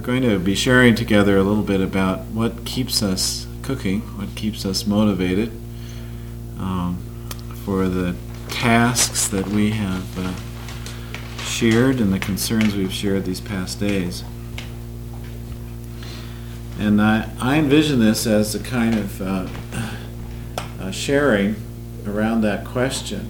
going to be sharing together a little bit about what keeps us cooking, what keeps us motivated for the tasks that we have shared and the concerns we've shared these past days. And I envision this as a kind of sharing around that question.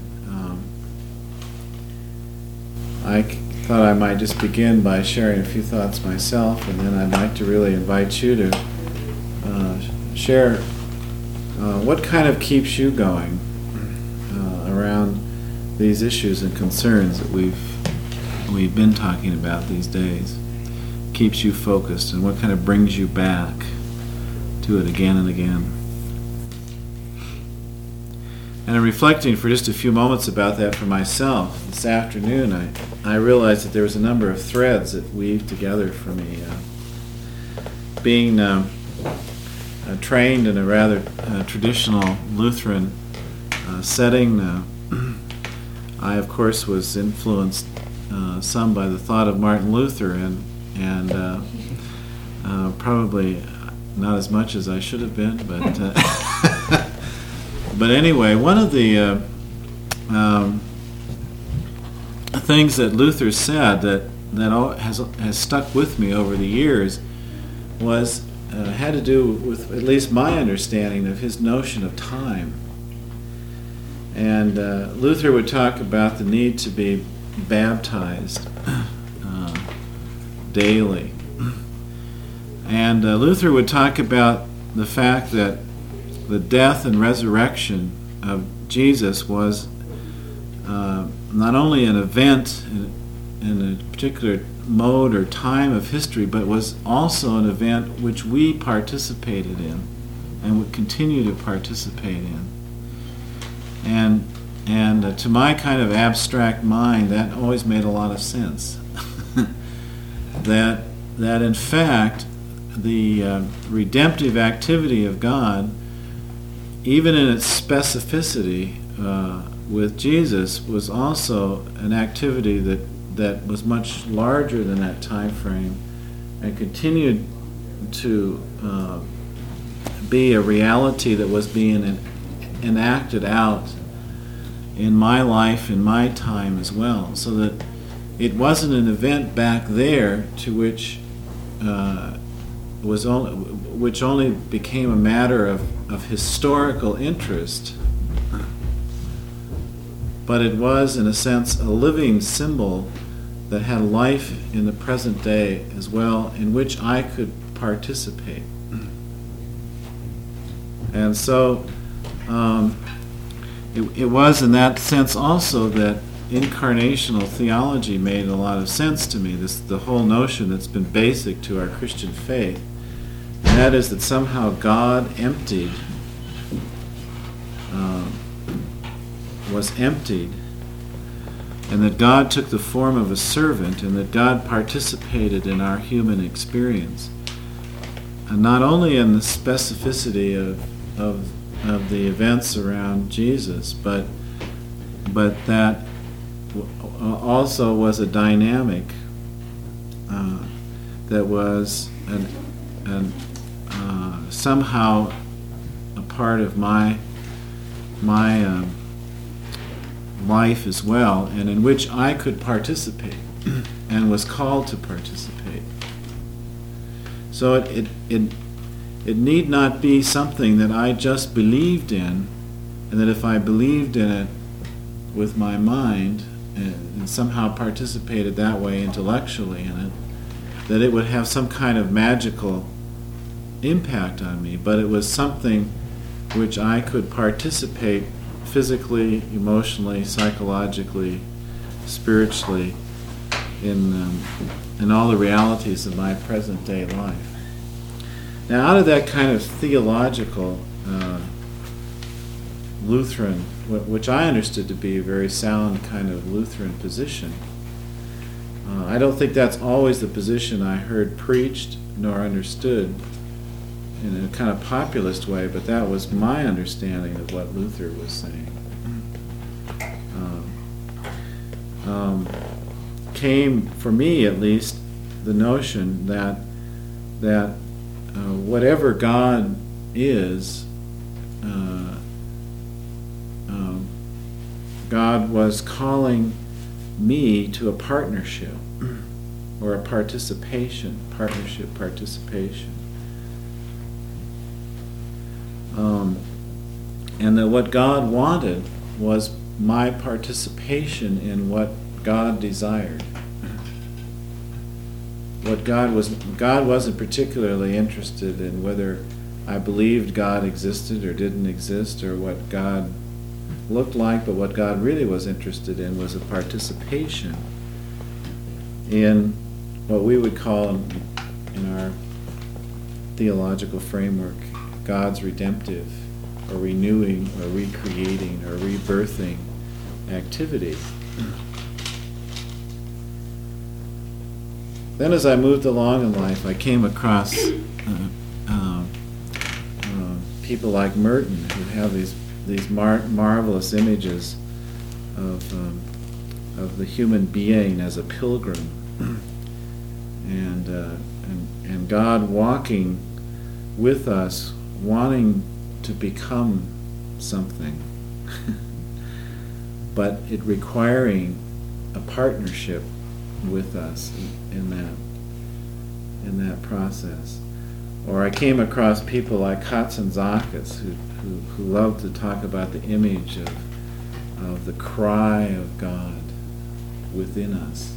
I thought I might just begin by sharing a few thoughts myself, and then I'd like to really invite you to share what kind of keeps you going around these issues and concerns that we've been talking about these days. Keeps you focused, and what kind of brings you back to it again and again. And in reflecting for just a few moments about that for myself, this afternoon I realized that there was a number of threads that weave together for me. Being trained in a rather traditional Lutheran setting, I of course was influenced some by the thought of Martin Luther and probably not as much as I should have been, but but anyway, one of the things that Luther said that has stuck with me over the years was had to do with at least my understanding of his notion of time. And Luther would talk about the need to be baptized daily. And Luther would talk about the fact that the death and resurrection of Jesus was not only an event in a particular mode or time of history, but was also an event which we participated in and would continue to participate in. And to my kind of abstract mind, that always made a lot of sense. that in fact, the redemptive activity of God, even in its specificity with Jesus, was also an activity that was much larger than that time frame and continued to be a reality that was being enacted out in my life, in my time as well, so that it wasn't an event back there to which only became a matter of historical interest, but it was, in a sense, a living symbol that had life in the present day as well, in which I could participate. And so it was in that sense also that incarnational theology made a lot of sense to me, the whole notion that's been basic to our Christian faith, and that is that somehow God was emptied, and that God took the form of a servant, and that God participated in our human experience, and not only in the specificity of the events around Jesus, but that also was a dynamic that was somehow a part of my life as well, and in which I could participate and was called to participate. So it need not be something that I just believed in, and that if I believed in it with my mind and somehow participated that way intellectually in it, that it would have some kind of magical impact on me, but it was something which I could participate physically, emotionally, psychologically, spiritually in all the realities of my present day life. Now, out of that kind of theological Lutheran, which I understood to be a very sound kind of Lutheran position, I don't think that's always the position I heard preached nor understood in a kind of populist way, but that was my understanding of what Luther was saying. Came, for me at least, the notion that that whatever God is, God was calling me to a partnership or a participation, participation. And that what God wanted was my participation in what God desired. God wasn't particularly interested in whether I believed God existed or didn't exist or what God looked like, but what God really was interested in was a participation in what we would call in our theological framework God's redemptive or renewing or recreating or rebirthing activity. Then as I moved along in life, I came across people like Merton who have these marvelous images of the human being as a pilgrim, and God walking with us, wanting to become something, but it requiring a partnership with us in that process. Or I came across people like Katsantzakis who love to talk about the image of the cry of God within us.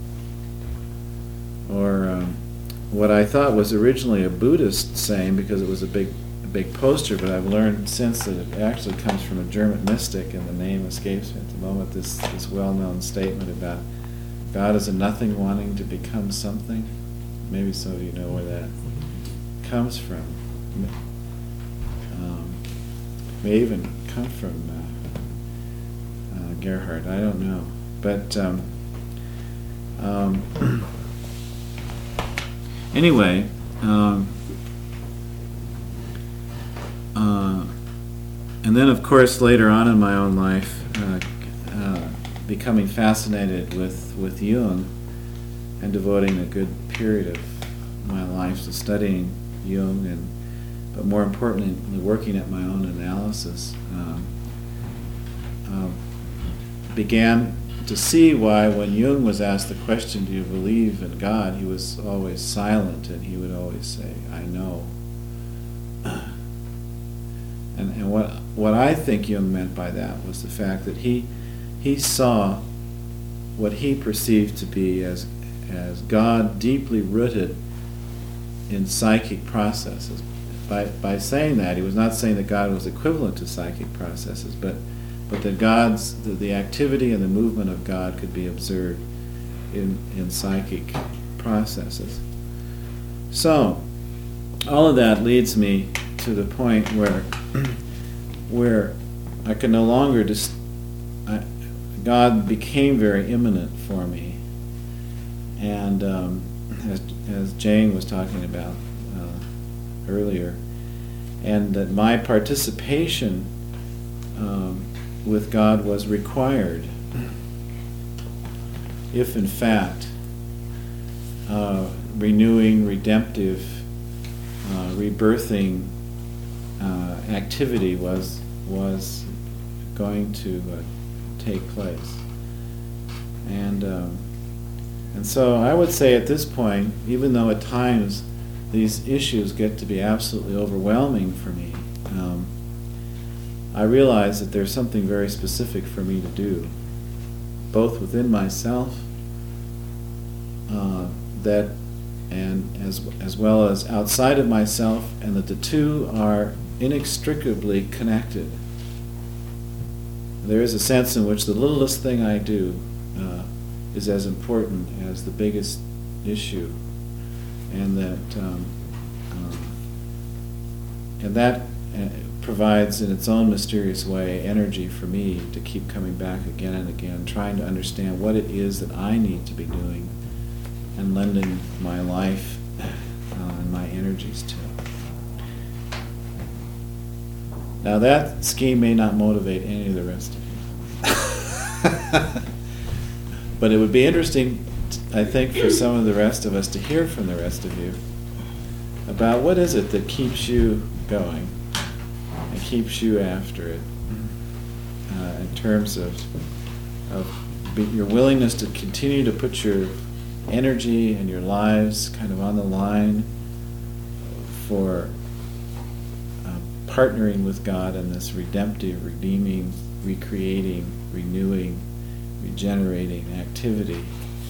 Or what I thought was originally a Buddhist saying, because it was a big poster, but I've learned since that it actually comes from a German mystic, and the name escapes me at the moment, this well-known statement about God is a nothing wanting to become something. Maybe some of you know where that comes from. May even come from Gerhard, I don't know. But anyway, and then of course later on in my own life, becoming fascinated with Jung and devoting a good period of my life to studying Jung, but more importantly working at my own analysis, began to see why when Jung was asked the question, do you believe in God, he was always silent, and he would always say, I know. And what I think Jung meant by that was the fact that he saw what he perceived to be as God deeply rooted in psychic processes. By saying that, he was not saying that God was equivalent to psychic processes, but that the activity and the movement of God could be observed in psychic processes. So, all of that leads me to the point where I can no longer God became very immanent for me, and as Jane was talking about earlier, and that my participation with God was required if in fact renewing, redemptive, rebirthing activity was going to take place. And so I would say at this point, even though at times these issues get to be absolutely overwhelming for me, I realize that there's something very specific for me to do, both within myself, that and as well as outside of myself, and that the two are inextricably connected. There is a sense in which the littlest thing I do is as important as the biggest issue, and that provides in its own mysterious way energy for me to keep coming back again and again, trying to understand what it is that I need to be doing and lending my life and my energies to. Now that scheme may not motivate any of the rest of you. But it would be interesting, I think, for some of the rest of us to hear from the rest of you about what is it that keeps you going and keeps you after it, in terms of your willingness to continue to put your energy and your lives kind of on the line for partnering with God in this redemptive, redeeming, recreating, renewing, regenerating activity.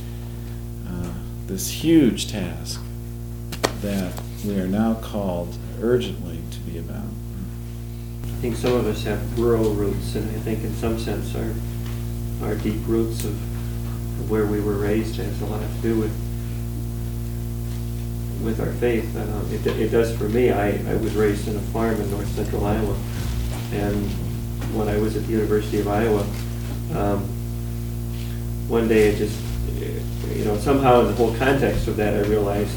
This huge task that we are now called urgently to be about. I think some of us have rural roots, and I think in some sense our deep roots of where we were raised has a lot to do with our faith. It does for me. I was raised in a farm in north central Iowa, and when I was at the University of Iowa, one day it just, somehow in the whole context of that, I realized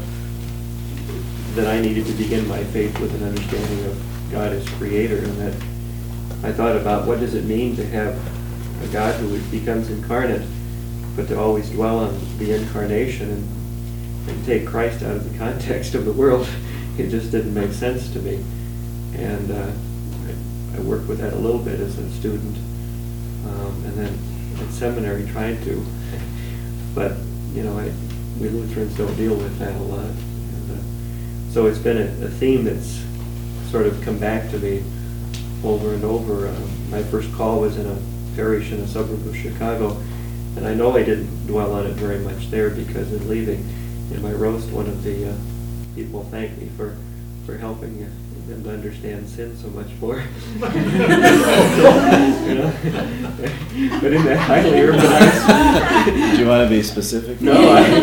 that I needed to begin my faith with an understanding of God as creator, and that I thought about what does it mean to have a God who becomes incarnate, but to always dwell on the incarnation and take Christ out of the context of the world. It just didn't make sense to me. And I worked with that a little bit as a student, and then in seminary trying to. But, we Lutherans don't deal with that a lot. And, so it's been a theme that's sort of come back to me over and over. My first call was in a parish in a suburb of Chicago, and I know I didn't dwell on it very much there, because in leaving, in my roast, one of the people thanked me for helping them to understand sin so much more. But in that highly urbanized... Do you want to be specific? No,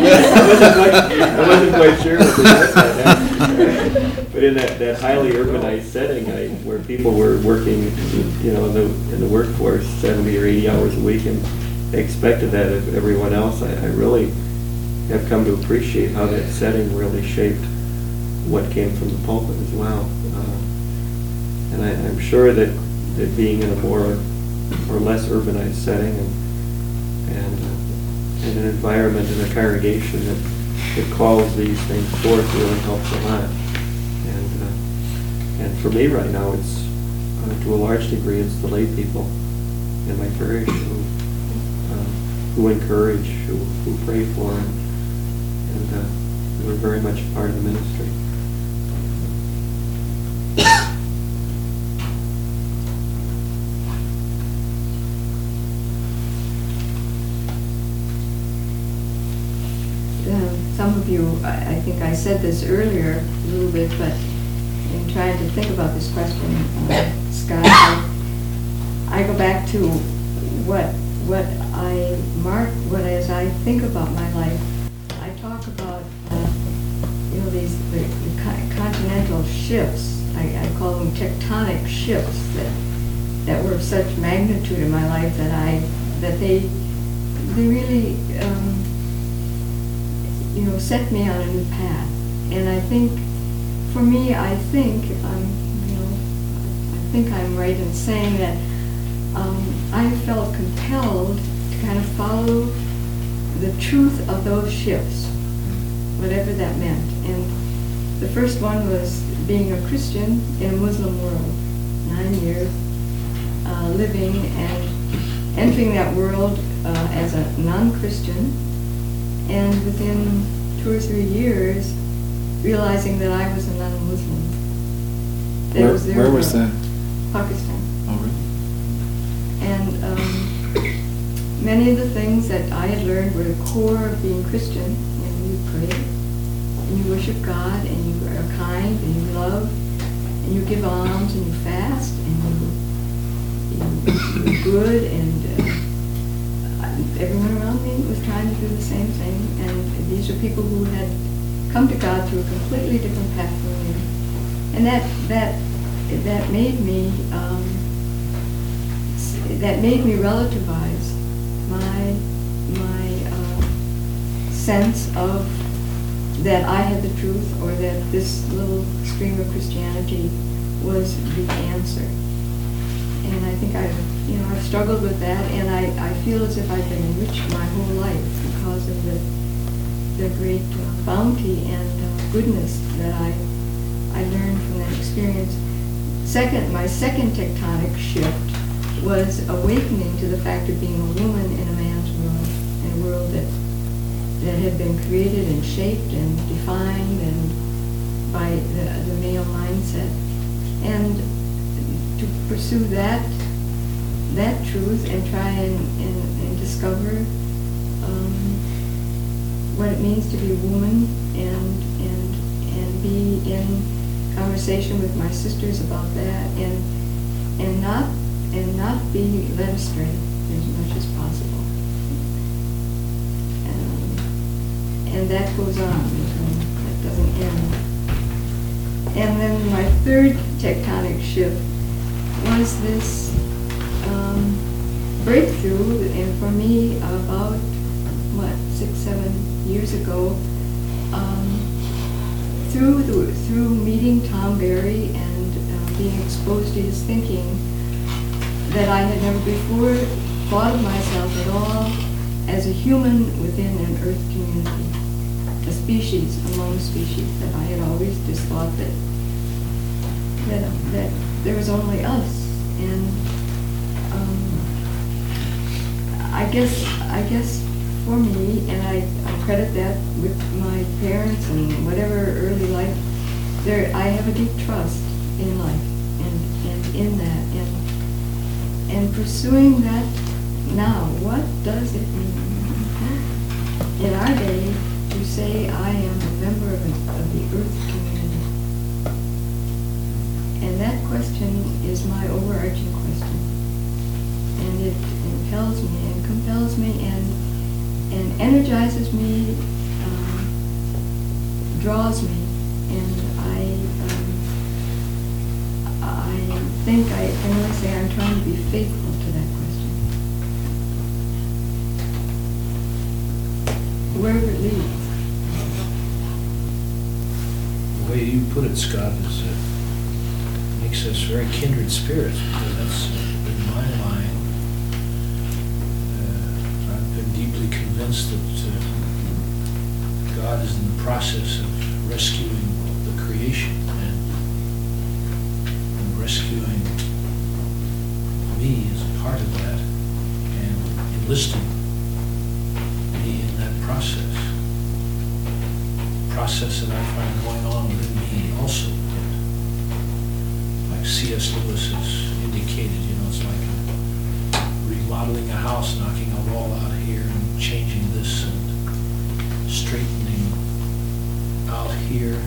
I wasn't quite sure what to say. But in that highly urbanized setting, where people were working, in the workforce 70 or 80 hours a week, and they expected that of everyone else, I really have come to appreciate how that setting really shaped what came from the pulpit as well. And I'm sure that being in a more or less urbanized setting and an environment and a congregation that calls these things forth really helps a lot. And for me right now, it's to a large degree it's the lay people in my parish who encourage, who pray for, and who are very much a part of the ministry. Some of you, I think I said this earlier a little bit, but in trying to think about this question, Scott, I go back to as I think about my life, I talk about the continental shifts. I call them tectonic shifts that were of such magnitude in my life that they really set me on a new path. And I think, for me, I think I'm right in saying that I felt compelled to kind of follow the truth of those shifts, whatever that meant. And the first one was being a Christian in a Muslim world, 9 years living and entering that world as a non-Christian, and within 2 or 3 years realizing that I was a non-Muslim. Where was that? Pakistan. Oh, really? And many of the things that I had learned were the core of being Christian. You pray, and you worship God, and you are kind, and you love, and you give alms, and you fast, and you're good, and everyone around me was trying to do the same thing. And these are people who had come to God through a completely different path from me. And that made me relativize my sense of that I had the truth, or that this little stream of Christianity was the answer. And I think I've struggled with that, and I feel as if I've been enriched my whole life because of the great bounty and goodness that I learned from that experience. My second tectonic shift was awakening to the fact of being a woman in a man's world, in a world that had been created and shaped and defined and by the male mindset. And to pursue that truth and try and discover what it means to be a woman and be in conversation with my sisters about that and not be led astray as much as possible. And that goes on, that doesn't end. And then my third tectonic shift was this breakthrough, and for me about 6-7 years ago, through meeting Tom Berry and being exposed to his thinking, that I had never before thought of myself at all as a human within an earth community, a species among species, that I had always just thought that there was only us. And I guess for me, and I credit that with my parents and whatever early life, I have a deep trust in life and in that, and pursuing that now. What does it mean in our day to say I am a member of the earth community? And that question is my overarching question, and it impels me and compels me and energizes me, draws me, and I think I can really say I'm trying to be faithful to that question. Wherever it leads. The way you put it, Scott, is makes us very kindred spirits, because that's in my mind. I've been deeply convinced that God is in the process of rescuing the creation and rescuing me as a part of that, and enlisting me in that process. Process that I find going on within me also. Like C.S. Lewis has indicated, it's like remodeling a house, knocking a wall out here and changing this and straightening out here.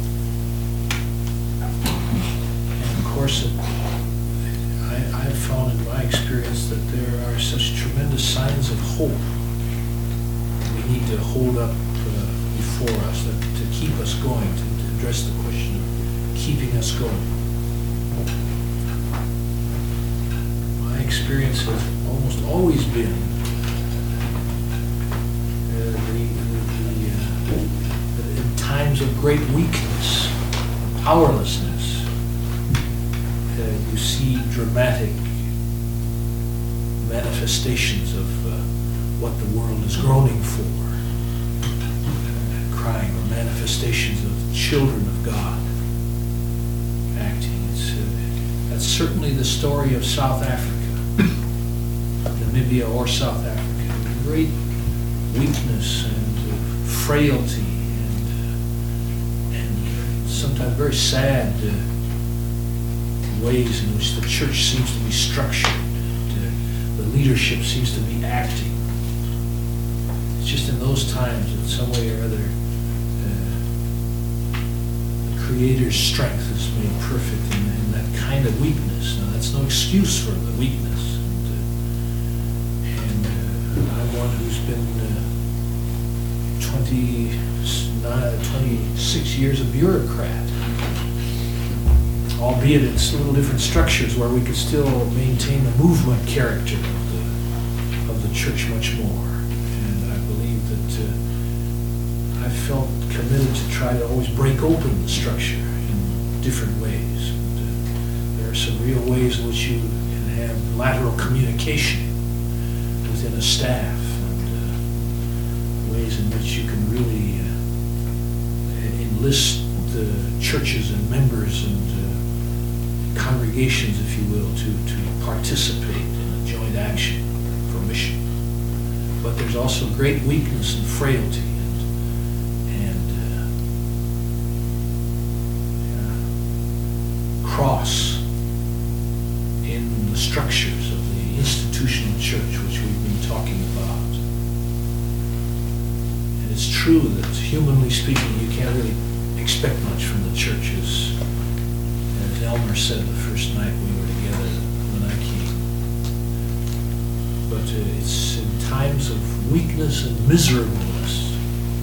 And of course, I've found in my experience that there are such tremendous signs of hope we need to hold up before us, to keep us going, to address the question of keeping us going. My experience has almost always been in times of great weakness, powerlessness, you see dramatic manifestations of what the world is groaning for, crying, or manifestations of children of God acting. That's certainly the story of South Africa, Namibia or South Africa. Great weakness and frailty and sometimes very sad ways in which the church seems to be structured, the leadership seems to be acting. It's just in those times, in some way or other, the Creator's strength is made perfect in that kind of weakness. Now, that's no excuse for the weakness. And I'm one who's been 26 years a bureaucrat, albeit it's little different structures where we could still maintain the movement character of the church much more. And I believe that I felt committed to try to always break open the structure in different ways. And, there are some real ways in which you can have lateral communication within a staff, and ways in which you can really enlist churches and members and congregations, if you will, to participate in a joint action for mission. But there's also great weakness and frailty and cross in the structures of the institutional church, which we've been talking about. And it's true that, humanly speaking, you can't really expect much from the church, as Elmer said the first night we were together when I came. But it's in times of weakness and miserableness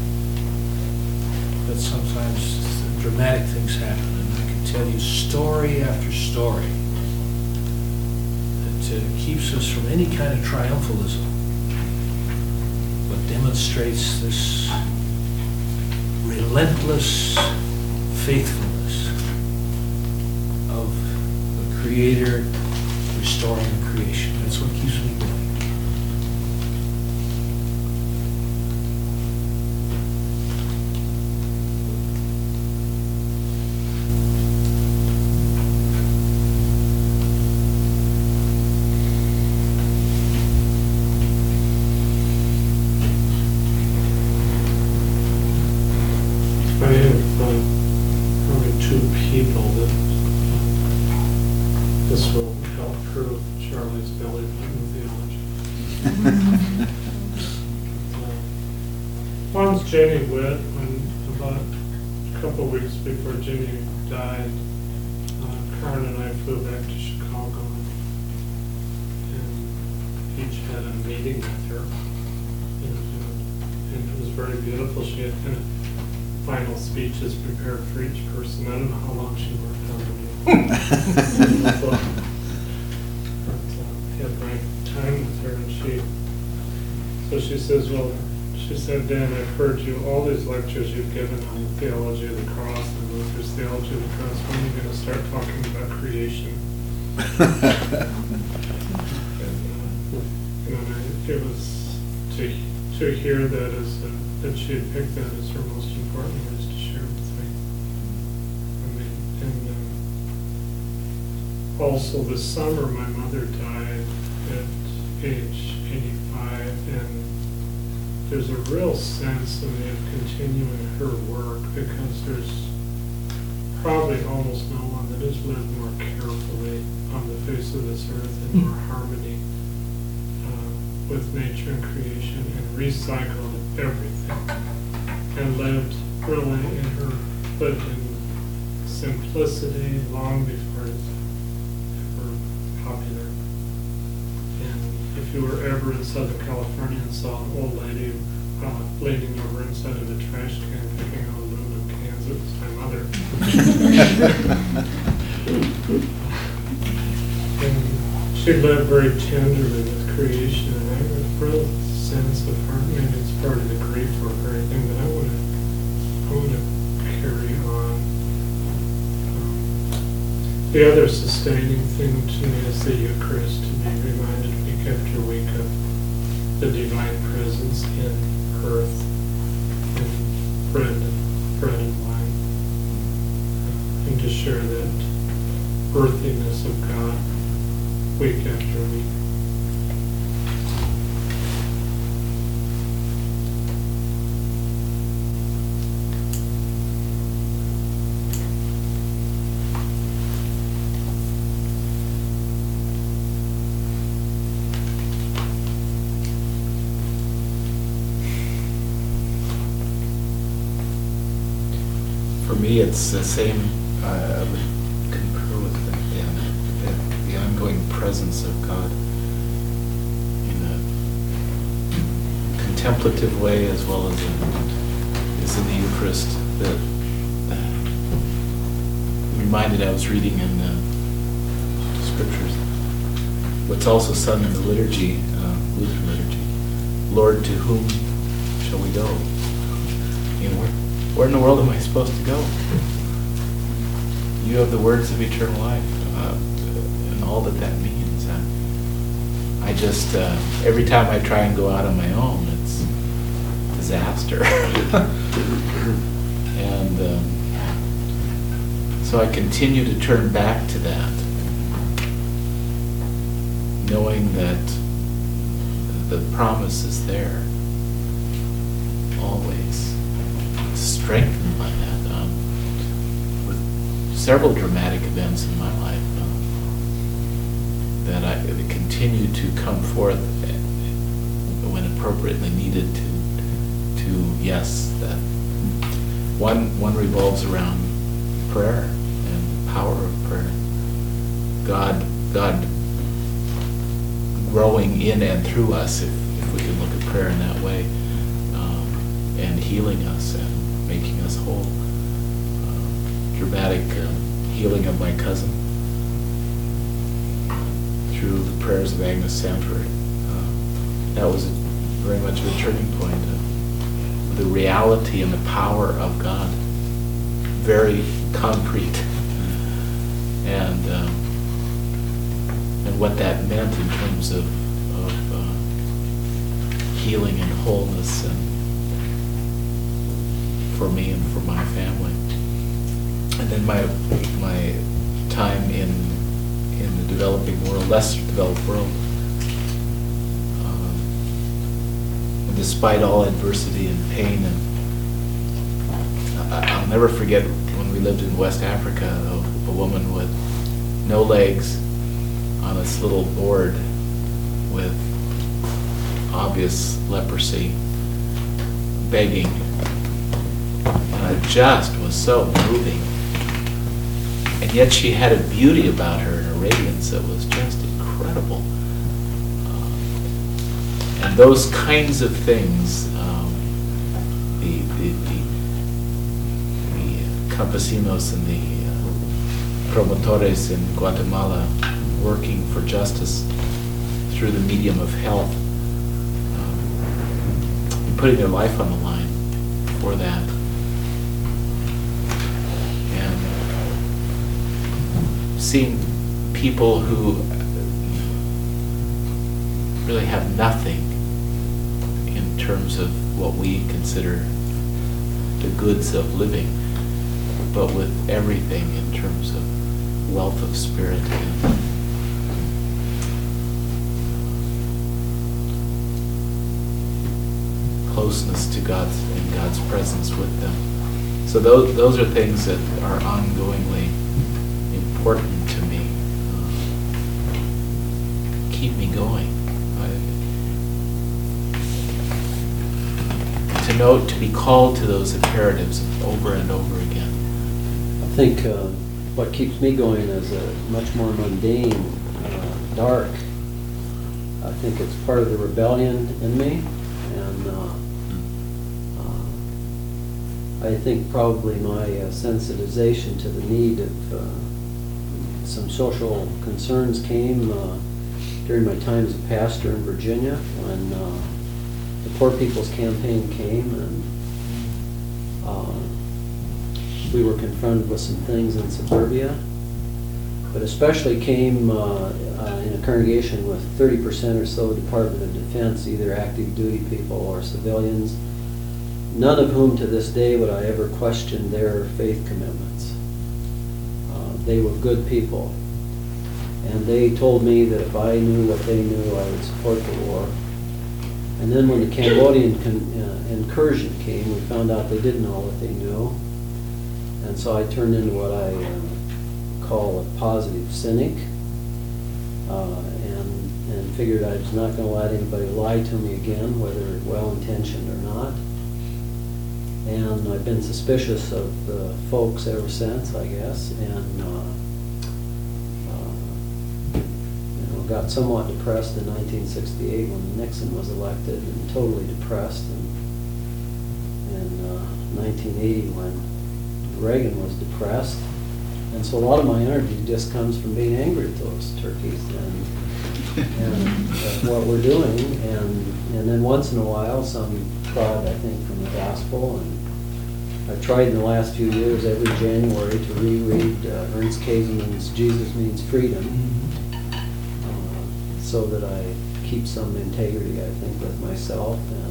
that sometimes dramatic things happen. And I can tell you story after story that keeps us from any kind of triumphalism, but demonstrates this relentless faithfulness of the Creator restoring creation. That's what keeps me going. I have probably two people that this will help prove Charlie's belly button theology. One's Jenny Witt. When about a couple of weeks before Jenny died, Karen and I flew back to Chicago and each had a meeting with her. And it was very beautiful. She had kind of final speeches prepared for each person. I don't know how long she worked on them. But I had my time with her, and she says, well, she said, Dan, I've heard you, all these lectures you've given on the theology of the cross and Luther's theology of the cross. When are you going to start talking about creation? And it was to hear that that she had picked that as her most important words to share with me. And also this summer, my mother died at age 85, and there's a real sense of me of continuing her work, because there's probably almost no one that has lived more carefully on the face of this earth in more harmony with nature and creation, and recycled everything, and lived in simplicity long before it was ever popular. And if you were ever in Southern California and saw an old lady leaning over inside of a trash can picking out aluminum cans, it was my mother. And she lived very tenderly with creation, and I have a real sense of her. Maybe it's part of the grief or anything that I want to carry on. The other sustaining thing to me is the Eucharist, to be reminded week after week of the divine presence in earth, in bread and wine, and to share that earthiness of God week after week. For me, it's the same. I would concur with that, Dan. The ongoing presence of God in a contemplative way, as well as in the Eucharist. That reminded, I was reading in the scriptures what's also sung in the liturgy, Lutheran liturgy. Lord, to whom shall we go? Where in the world am I supposed to go? You have the words of eternal life, and all that means. I just, every time I try and go out on my own, it's disaster. And So I continue to turn back to that, knowing that the promise is there, always. Strengthened by that. With several dramatic events in my life that I continue to come forth when appropriately needed to yes, that one revolves around prayer and the power of prayer. God growing in and through us, if we can look at prayer in that way, and healing us and making us whole. Dramatic healing of my cousin through the prayers of Agnes Sanford. That was very much of a turning point. The reality and the power of God, very concrete, and what that meant in terms of healing and wholeness, and for me and for my family. And then my time in the developing world, less developed world. And despite all adversity and pain, and I'll never forget when we lived in West Africa, a woman with no legs on this little board with obvious leprosy, begging. And it just was so moving. And yet she had a beauty about her and a radiance that was just incredible. And those kinds of things, the campesinos and the promotores in Guatemala working for justice through the medium of health, putting their life on the line for that. And seeing people who really have nothing in terms of what we consider the goods of living, but with everything in terms of wealth of spirit and closeness to God's and God's presence with them. So those are things that are ongoingly important to me. Keep me going. To be called to those imperatives over and over again. I think what keeps me going is a much more mundane, dark. I think it's part of the rebellion in me, and I think probably my sensitization to the need of some social concerns came during my time as a pastor in Virginia, when the Poor People's Campaign came, and we were confronted with some things in suburbia, but especially came in a congregation with 30% or so Department of Defense, either active duty people or civilians, none of whom to this day would I ever question their faith commitments. They were good people, and they told me that if I knew what they knew, I would support the war. And then when the Cambodian incursion came, we found out they didn't know what they knew. And so I turned into what I call a positive cynic, and figured I was not going to let anybody lie to me again, whether well-intentioned or not. And I've been suspicious of the folks ever since, I guess, and got somewhat depressed in 1968 when Nixon was elected, and totally depressed in 1980 when Reagan was depressed. And so a lot of my energy just comes from being angry at those turkeys and at what we're doing. And then once in a while some prod, I think, from the gospel. And I've tried in the last few years every January to reread Ernst Käsemann's Jesus Means Freedom, so that I keep some integrity, I think, with myself, and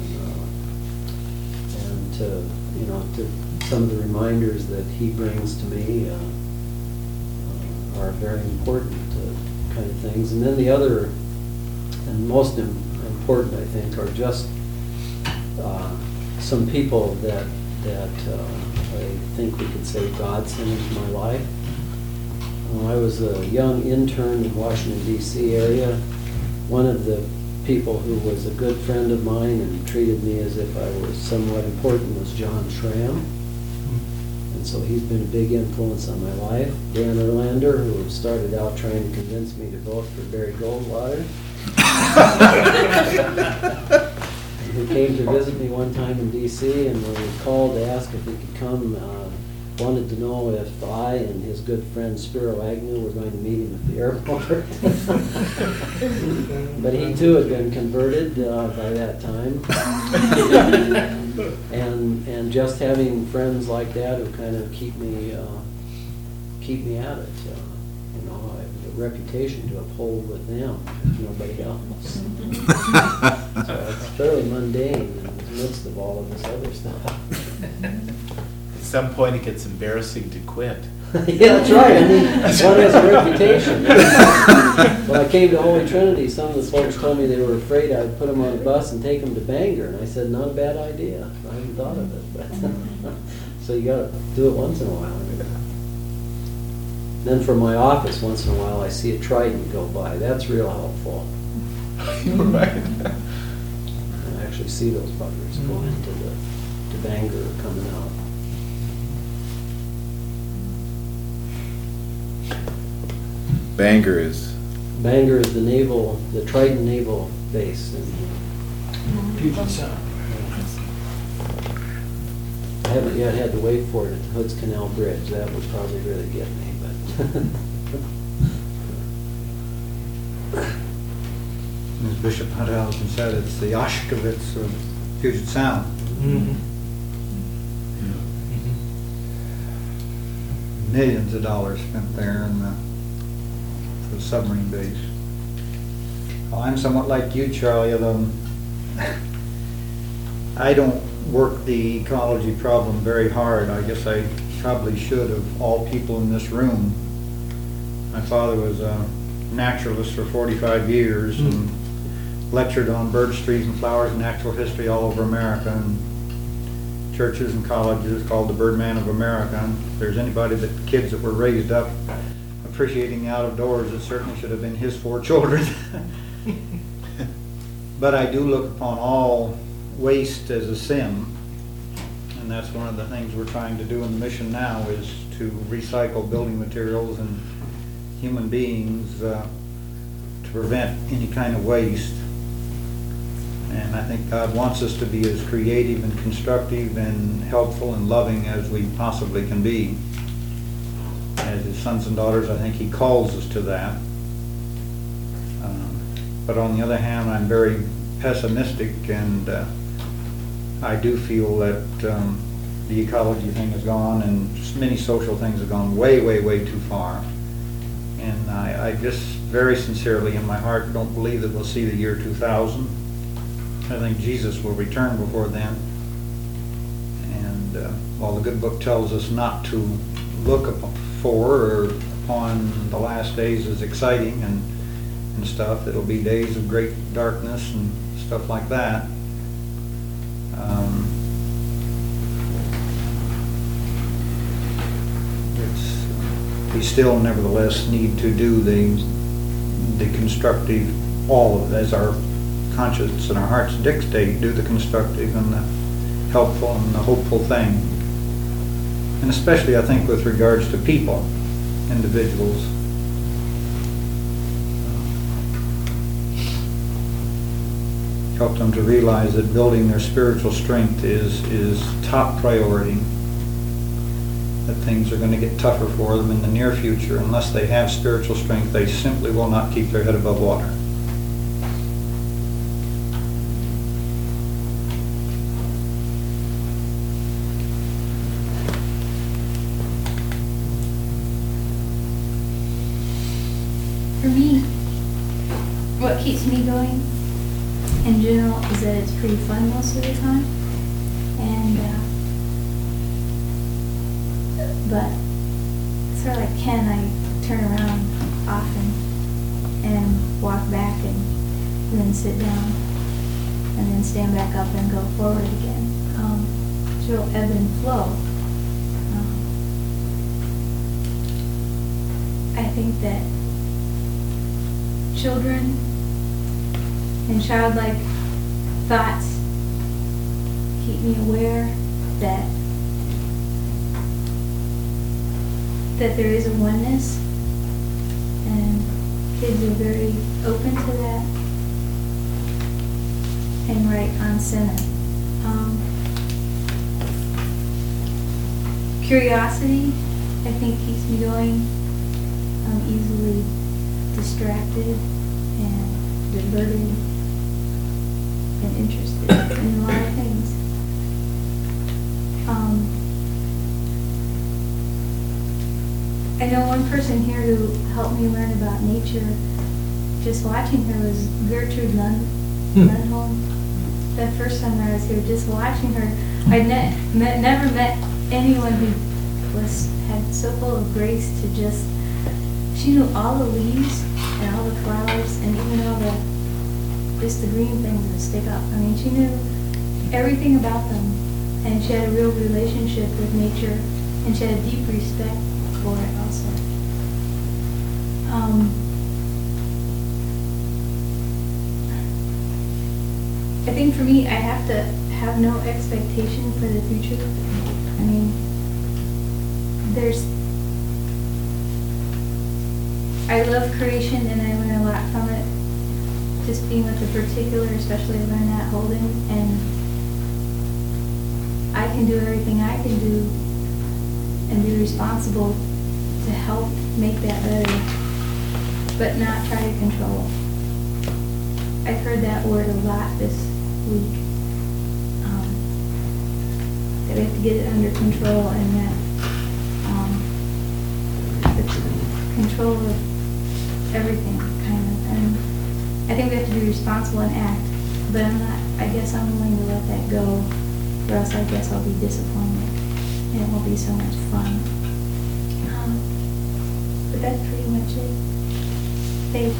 to some of the reminders that he brings to me are very important kind of things. And then the other, and most important, I think, are just some people that I think we could say God sent into my life. When I was a young intern in Washington, D.C. area, one of the people who was a good friend of mine and treated me as if I was somewhat important was John Schramm. And so he's been a big influence on my life. Dan Erlander, who started out trying to convince me to vote for Barry Goldwater. Who came to visit me one time in D.C. and when we called to ask if he could come, wanted to know if I and his good friend Spiro Agnew were going to meet him at the airport. But he too had been converted by that time. And just having friends like that who kind of keep me at it. You know, I have a reputation to uphold with them, if nobody else. So it's fairly mundane in the midst of all of this other stuff. At some point, it gets embarrassing to quit. Yeah, that's right. I mean, one has a reputation. When I came to Holy Trinity, some of the folks told me they were afraid I'd put them on a bus and take them to Bangor, and I said, not a bad idea. I hadn't thought of it, but so you got to do it once in a while. Then from my office, once in a while, I see a Trident go by. That's real helpful. Right. I actually see those buggers go into to Bangor coming out. Bangor is, Bangor is the Trident Naval Base. Puget Sound. I haven't yet had to wait for it at the Hoods Canal Bridge. That would probably really get me, but. As Bishop Hunthausen said, it's the Auschwitz of Puget Sound. Millions of dollars spent there for the submarine base. Well, I'm somewhat like you, Charlie, although I don't work the ecology problem very hard. I guess I probably should of all people in this room. My father was a naturalist for 45 years and lectured on birds, trees, and flowers and natural history all over America, and churches and colleges called the Birdman of America. And if there's anybody kids that were raised up appreciating the out of doors, it certainly should have been his 4 children. But I do look upon all waste as a sin, and that's one of the things we're trying to do in the mission now, is to recycle building materials and human beings to prevent any kind of waste. And I think God wants us to be as creative and constructive and helpful and loving as we possibly can be. As His sons and daughters, I think He calls us to that. But on the other hand, I'm very pessimistic, and I do feel that the ecology thing has gone, and many social things have gone way, way, way too far. And I just very sincerely in my heart don't believe that we'll see the year 2000. I think Jesus will return before then. And while the good book tells us not to look for or upon the last days as exciting and stuff, it'll be days of great darkness and stuff like that. We still nevertheless need to do the constructive, all of it, as our conscience and our hearts dictate, do the constructive and the helpful and the hopeful thing. And especially, I think, with regards to people, individuals. Help them to realize that building their spiritual strength is top priority. That things are going to get tougher for them in the near future. Unless they have spiritual strength, they simply will not keep their head above water. For me, what keeps me going in general is that it's pretty fun most of the time, and but sort of like Ken, I turn around often and walk back and then sit down and then stand back up and go forward again. She'll ebb and flow. I think that children and childlike thoughts keep me aware that there is a oneness, and kids are very open to that and right on center. Curiosity, I think, keeps me going. I'm easily distracted and diverted and interested in a lot of things. I know one person here who helped me learn about nature. Just watching her was Gertrude Lundholm. That first summer I was here, just watching her, I'd never met anyone who had so full of grace to just, she knew all the leaves and all the flowers and even all just the green things that stick up. I mean, she knew everything about them, and she had a real relationship with nature, and she had a deep respect for it also. I think for me, I have to have no expectation for the future. I mean, I love creation and I learn a lot from it. Just being with the particular, especially learn that holding, and I can do everything I can do and be responsible to help make that better, but not try to control. I've heard that word a lot this week. That we have to get it under control, and that the control of everything, kind of. And I think we have to be responsible and act, but I guess I'm willing to let that go, or else I guess I'll be disappointed, and it won't be so much fun. But that's pretty much it. Faith.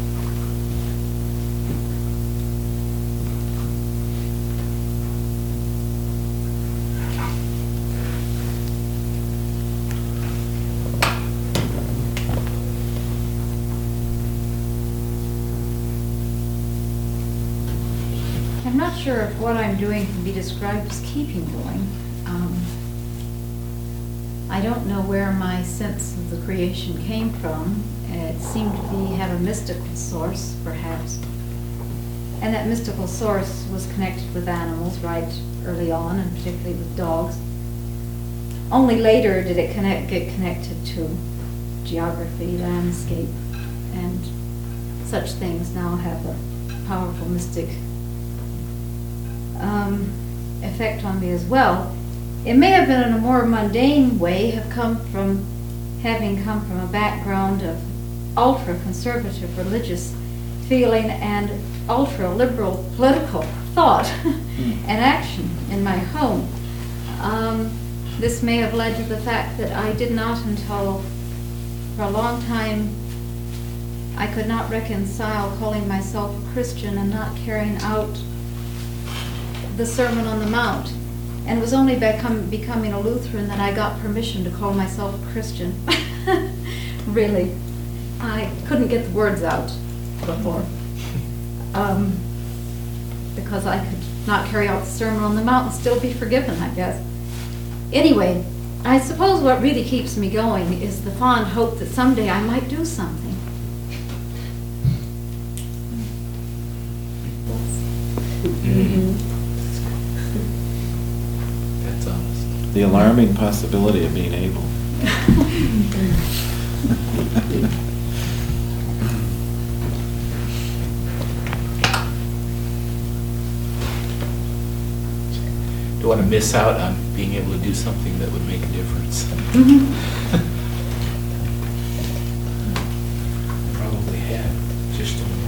I'm not sure if what I'm doing can be described as keeping going. I don't know where my sense of the creation came from. It seemed to have a mystical source, perhaps. And that mystical source was connected with animals right early on, and particularly with dogs. Only later did it get connected to geography, landscape, and such things now have a powerful mystic effect on me as well. It may have been in a more mundane way, having come from a background of ultra-conservative religious feeling and ultra-liberal political thought and action in my home. This may have led to the fact that I did not, until for a long time, I could not reconcile calling myself a Christian and not carrying out the Sermon on the Mount. And it was only by becoming a Lutheran that I got permission to call myself a Christian. Really. I couldn't get the words out before. Because I could not carry out the Sermon on the Mount and still be forgiven, I guess. Anyway, I suppose what really keeps me going is the fond hope that someday I might do something. That's honest. The alarming possibility of being able. Don't want to miss out on being able to do something that would make a difference. Probably have, just don't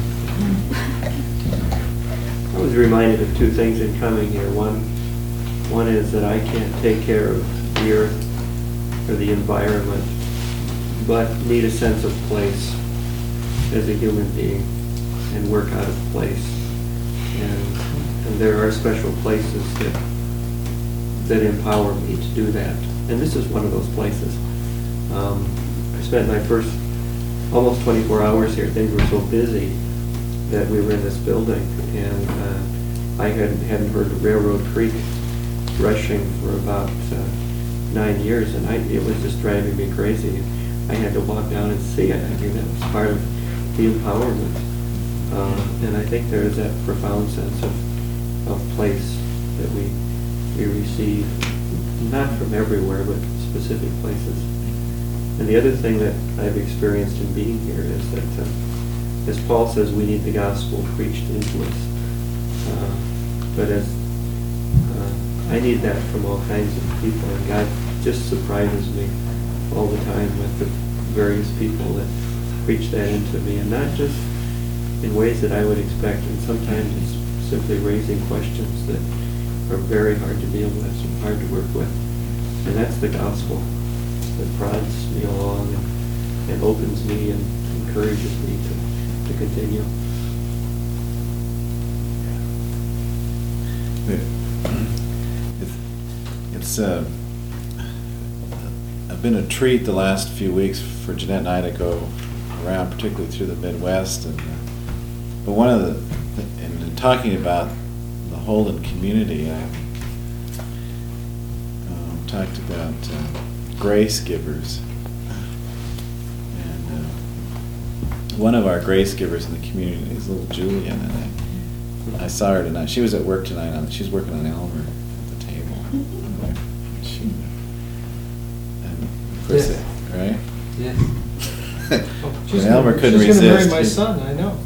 know. I was reminded of two things in coming here. One is that I can't take care of the earth or the environment, but need a sense of place as a human being and work out of place. And there are special places that empower me to do that. And this is one of those places. I spent my first almost 24 hours here. Things were so busy that we were in this building, and I hadn't heard the Railroad Creek rushing for about 9 years, and it was just driving me crazy. I had to walk down and see it. I mean, that was part of the empowerment. And I think there is that profound sense of place that we receive, not from everywhere, but specific places. And the other thing that I've experienced in being here is that, as Paul says, we need the gospel preached into us. But as I need that from all kinds of people, and God just surprises me all the time with the various people that preach that into me, and not just in ways that I would expect, and sometimes it's simply raising questions that are very hard to deal with and hard to work with. And that's the gospel that prods me along and opens me and encourages me to continue. It's been a treat the last few weeks for Jeanette and I to go around, particularly through the Midwest. But one of in talking about the Holden community, I talked about grace givers. And one of our grace givers in the community is little Julian, and I saw her tonight. She was at work tonight. She's working on Elmer at the table. And of course, right? Yeah. And Elmer couldn't She's gonna marry resist. my son, I know.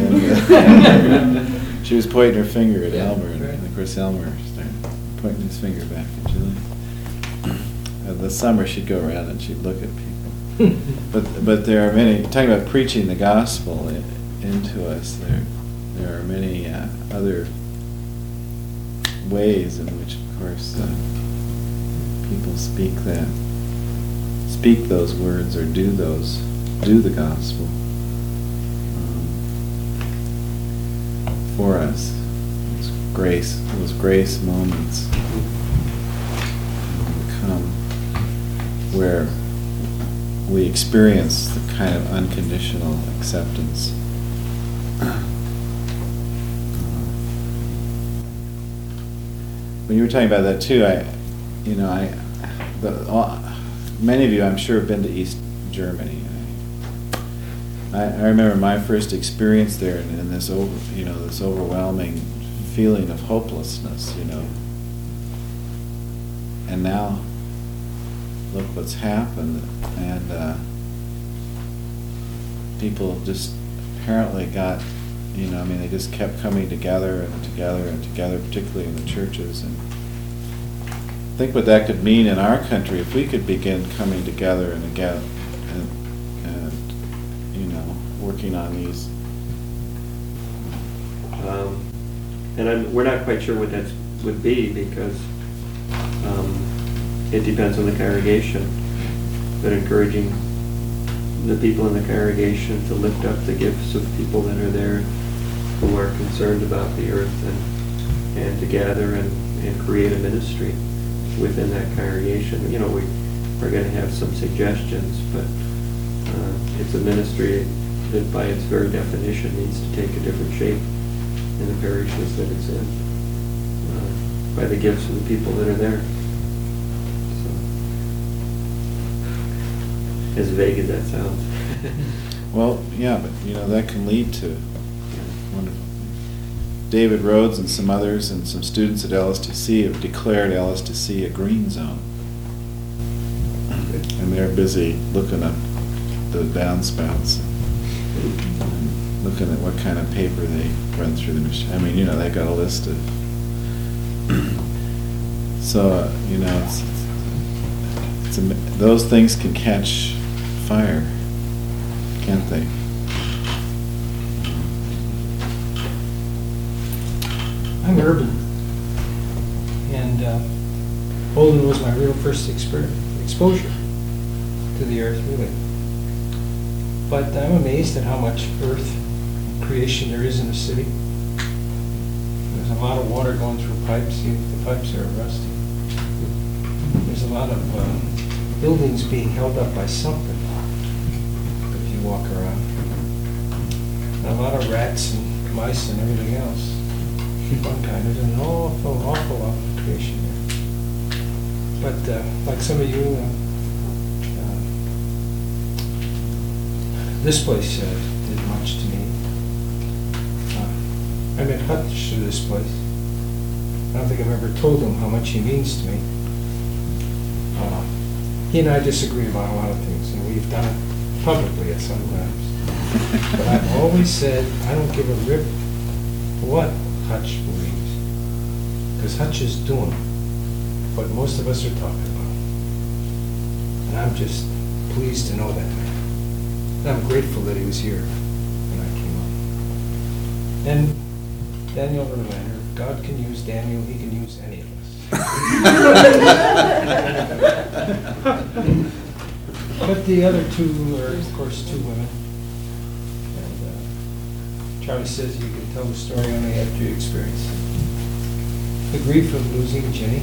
And, she was pointing her finger at Elmer, and right. of course Elmer started pointing his finger back at Julian. The summer she'd go around and she'd look at people. But there are many, talking about preaching the gospel into us, there are many other ways in which, of course, people speak those words or do the gospel for us. Those grace moments come where we experience the kind of unconditional acceptance. When you were talking about that too, many of you, I'm sure, have been to East Germany. I remember my first experience there, and this overwhelming feeling of hopelessness, And now, look what's happened, and people just apparently got, they just kept coming together and together and together, particularly in the churches. And think what that could mean in our country if we could begin coming together and again and working on these. And we're not quite sure what that would be, because it depends on the congregation, but encouraging the people in the congregation to lift up the gifts of people that are there who are concerned about the earth, and to gather and create a ministry within that congregation. We are going to have some suggestions, but it's a ministry that by its very definition needs to take a different shape in the parishes that it's in, by the gifts of the people that are there. So, as vague as that sounds. Well, yeah, but that can lead to wonderful things. David Rhodes and some others and some students at LSTC have declared LSTC a green zone. And they're busy looking at the downspouts and looking at what kind of paper they run through the machine. They got a list of. So, those things can catch fire, can't they? I'm urban, and Holden was my real first exposure. to the earth, really. But I'm amazed at how much earth creation there is in the city. There's a lot of water going through pipes, even if the pipes are rusty. There's a lot of buildings being held up by something if you walk around. And a lot of rats and mice and everything else. One kind, there's an awful lot of creation there. But like some of you, this place did much to me. I met Hutch through this place. I don't think I've ever told him how much he means to me. He and I disagree about a lot of things, and we've done it publicly at some times. But I've always said I don't give a rip what Hutch believes, because Hutch is doing what most of us are talking about. And I'm just pleased to know that man. And I'm grateful that he was here when I came up. And Daniel Verlander, God can use Daniel, he can use any of us. But the other two are, of course, two women. And Charlie says you can tell the story only after you experience it. The grief of losing Jenny.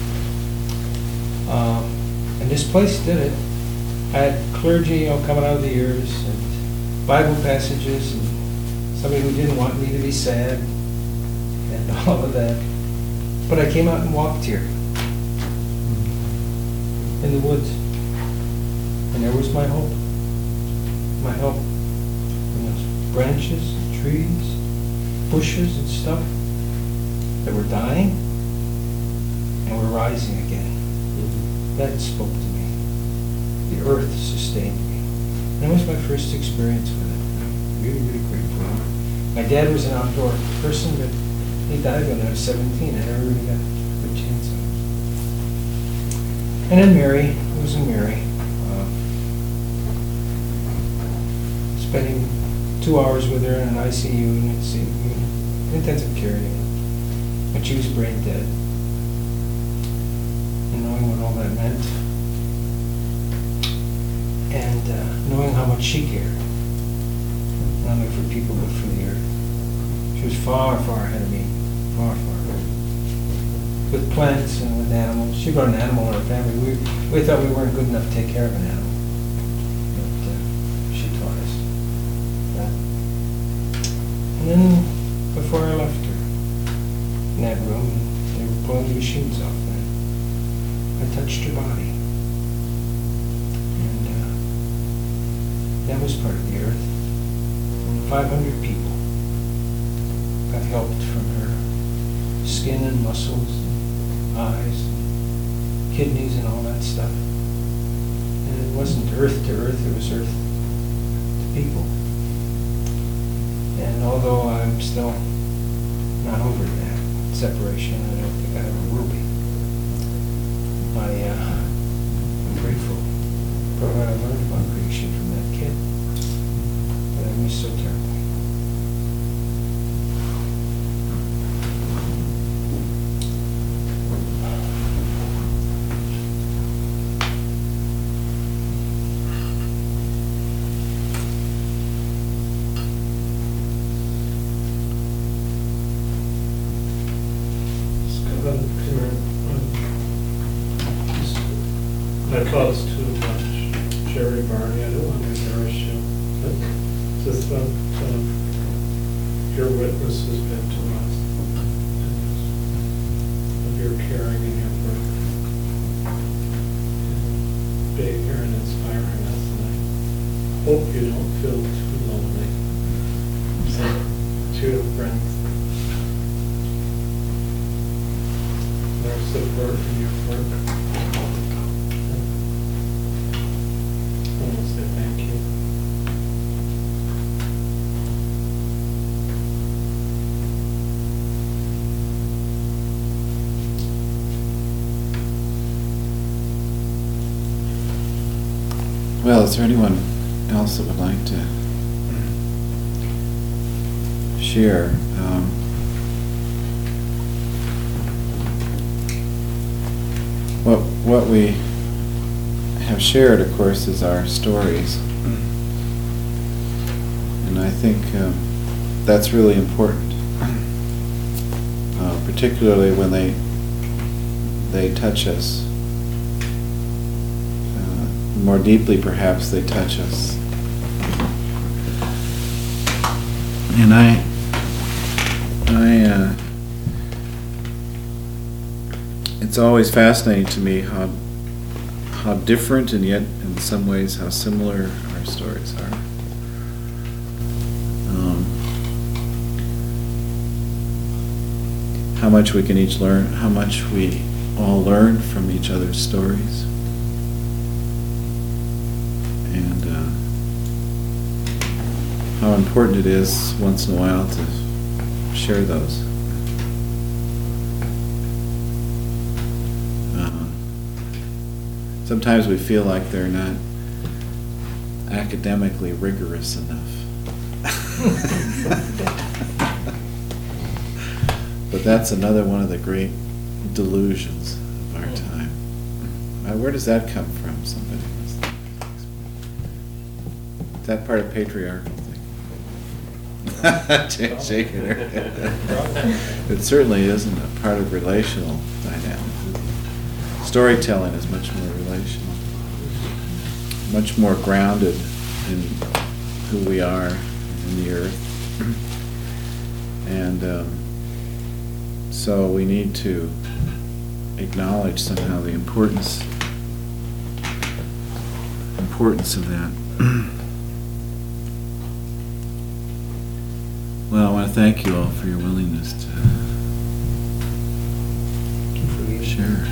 And this place did it. I had clergy, coming out of the ears, and Bible passages, and somebody who didn't want me to be sad, and all of that. But I came out and walked here, in the woods, and there was my hope. My hope in those branches, and trees, bushes and stuff that were dying and were rising again. That spoke to me. The earth sustained me. That was my first experience with it. I'm really, really grateful. My dad was an outdoor person, but he died when I was 17. I never really got a good chance of it. And then Mary, losing Mary, spending 2 hours with her in an ICU unit, intensive care unit, when she was brain dead. And knowing what all that meant, and knowing how much she cared, not only for people but for the earth. She was far, far ahead of me, far, far ahead. With plants and with animals. She brought an animal in her family. We thought we weren't good enough to take care of an animal, but she taught us that. And then, before I left her, in that room, they were pulling the machines off there. I touched her body. And that was part of the earth. And 500 people got helped from her skin and muscles and eyes and kidneys and all that stuff. And it wasn't earth to earth, it was earth to people. And although I'm still not over that separation, I don't think I ever will be. I'm grateful for what I learned about creation from that kid. But I miss so terribly. My thoughts too much, Jerry Barney, I don't want to embarrass you, but just your witness has been to us, of your caring and your work, and being here and inspiring us, and I hope you don't feel too lonely. So, two friends, their support in your work. I want to say thank you. Well, is there anyone else that would like to share? What we have shared, of course, is our stories. And I think that's really important, particularly when they touch us. More deeply, perhaps, they touch us. And it's always fascinating to me how different and yet in some ways how similar our stories are. How much we can each learn, how much we all learn from each other's stories. And how important it is once in a while to share those. Sometimes we feel like they're not academically rigorous enough. But that's another one of the great delusions of our time. Where does that come from? Somebody must explain. Is that part of patriarchal thinking? Shaking her head. It certainly isn't a part of relational dynamics. Storytelling is much more relational, much more grounded in who we are in the earth. And so we need to acknowledge somehow the importance of that. Well, I want to thank you all for your willingness to share.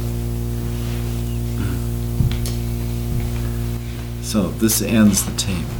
So this ends the tape.